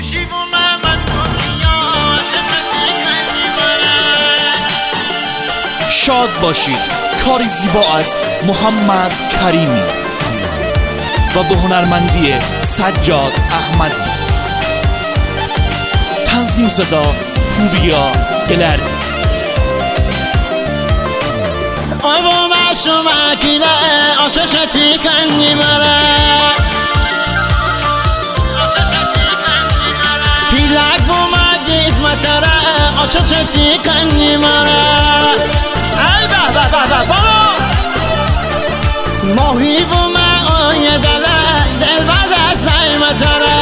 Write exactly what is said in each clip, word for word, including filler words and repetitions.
شاد باشید. کاری زیبا از محمد کریمی و به هنرمندی سجاد احمدی. تنظیم صدا پوریا گلری. آبا مشو مکیله عاشقتی کنی مرا، پیلک بومدی اسمت را عاشقتی کنی مرا. ای به به به به بابا ماهی بوم آی دل دل بر دستای متره،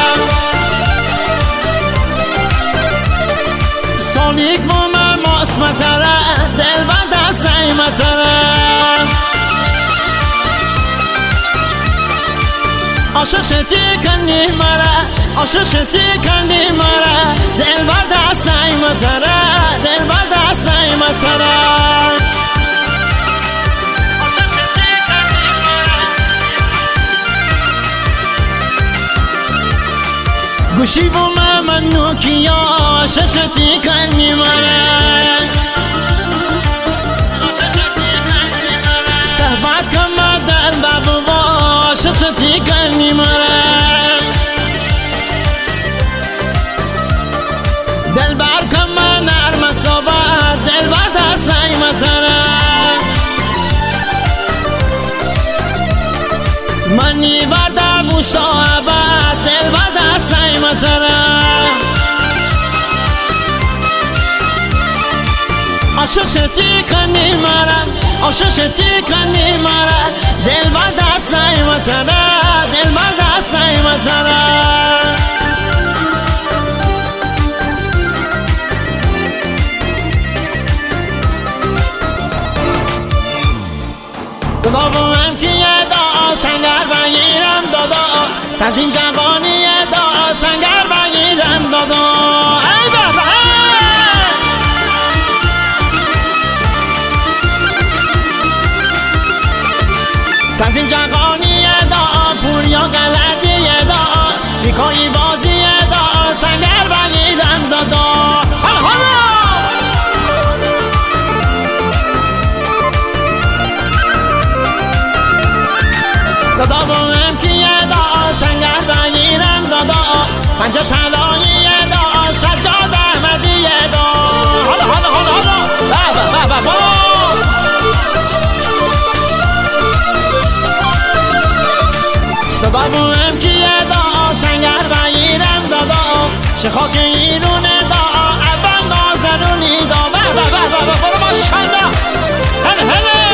سالیک بوم ماس متره دل بر دستای متره. عاشق شدی کنی مرا، عاشق شدی کنی مرا، دل بر دستای متره، دل بر دستای متره. گوشی بوم من نوکیا عاشق شدی کنی مرا، صحبت کم در بابا عاشق شدی کنی مرا. دل بر کم نرم صحبت دل بر دستای متره، منی برده بوشتا عبد دل بر دستای متره. عاشق شدی کنی مرا، عاشق شدی کنی مرا، دل بر دستای متره، دل بر دستای متره. دادا بوم که یه دا سنگر بگیرم دادا، تزیم جوانی دا سنگر بگیرم دادا. ای بابا تزیم جوانی دا پوریا گلری دا، بیکایی بازی دا سنگر بگیرم دادا. حالا حالا دادا بوم که یه دا سنگر بگیرم دادا، پنجه طلایی دا سجاد احمدی دا. حالا حالا حالا حالا بابا بابا بابا دادا بوم که یه دا سنگر بگیرم دادا، شخاک ایرون دا اول نازنونی دا. بابا بابا بابا برو ماشالله هله هله.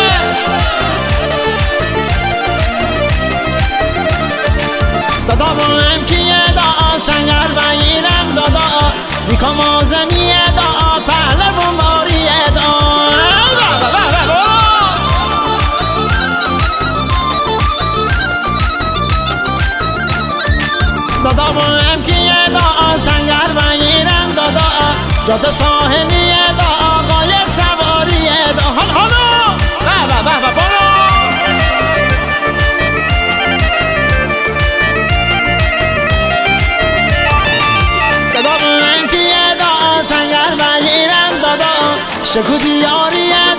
دادا بوم که یه دا سنگر بگیرم دادا، بیکا موزنی دا پهله بوماری دا. دادا بوم که یه دا سنگر بگیرم دادا، جاده ساحلی دا قایق سواری دا. حالا حالا بابا بابا برو شکو دیاری